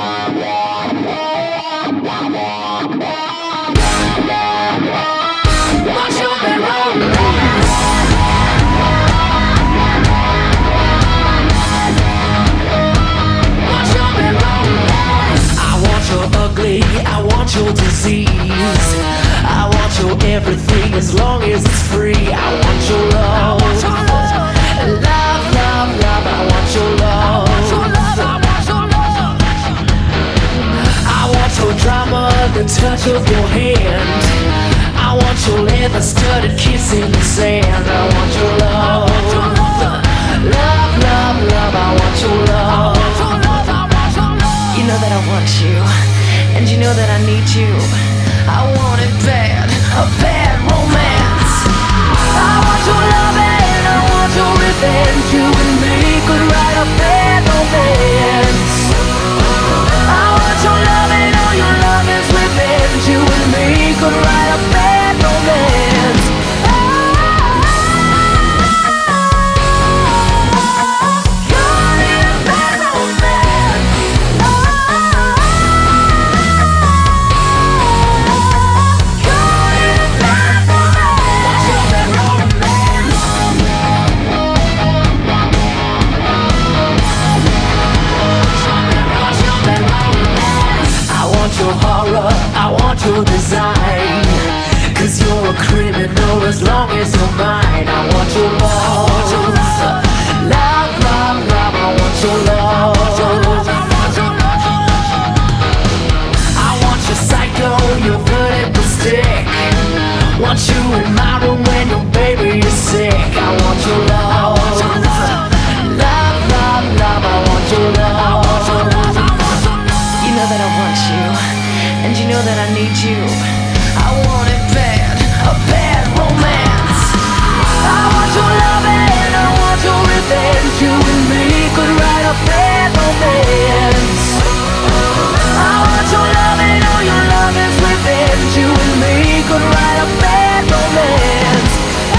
I want your disease. I want your everything as long as it's free. I want your love. Love, love, love. I want your love. I want your drama, the touch of your hand. I want your leather-studded kiss in the sand. I want your love. Love, love, love. I want your love. You know that I want you, and you know that I need you. I want it bad, a bad romance. I want your love and I want your revenge. You and me could write a bad romance. I want your love and all your love is revenge. You and me could write a bad romance. Your horror, I want your design. 'Cause you're a criminal as long as you're mine. I want your love. Love, love, love, I want your love. I want your psycho, your vertical stick. Want you in my room when your baby is sick. I want your love. Love, love, love, I want your love. You know that I want you, and you know that I need you. I want it bad, a bad romance. I want your love and I want your revenge. You and me could write a bad romance. I want your love and all your love is revenge. You and me could write a bad romance.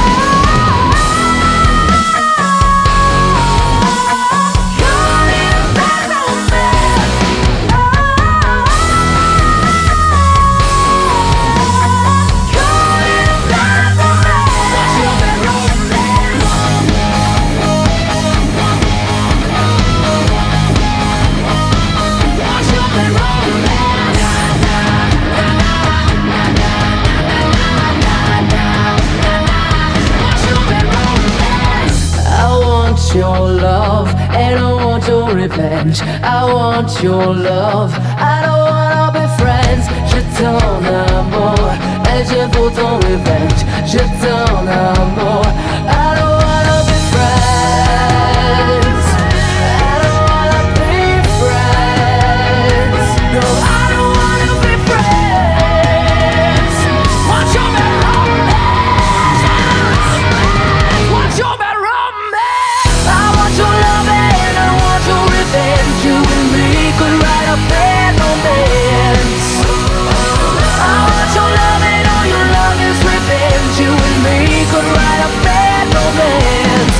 Your love and I want your revenge. I want your love. I don't wanna be friends. Je t'en amour et je veux ton revenge. Je t'en amour. I don't wanna be friends. I don't wanna be friends. No, I don't wanna be friends. Want your bad romance. Want your bad romance. I want your love and I want your revenge. You and me could write a bad romance. I want your love and all your love is revenge. You and me could write a bad romance.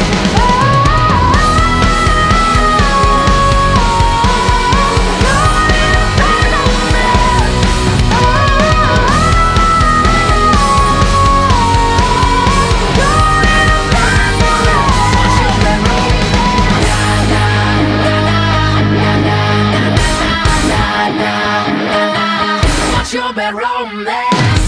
What's your bad romance?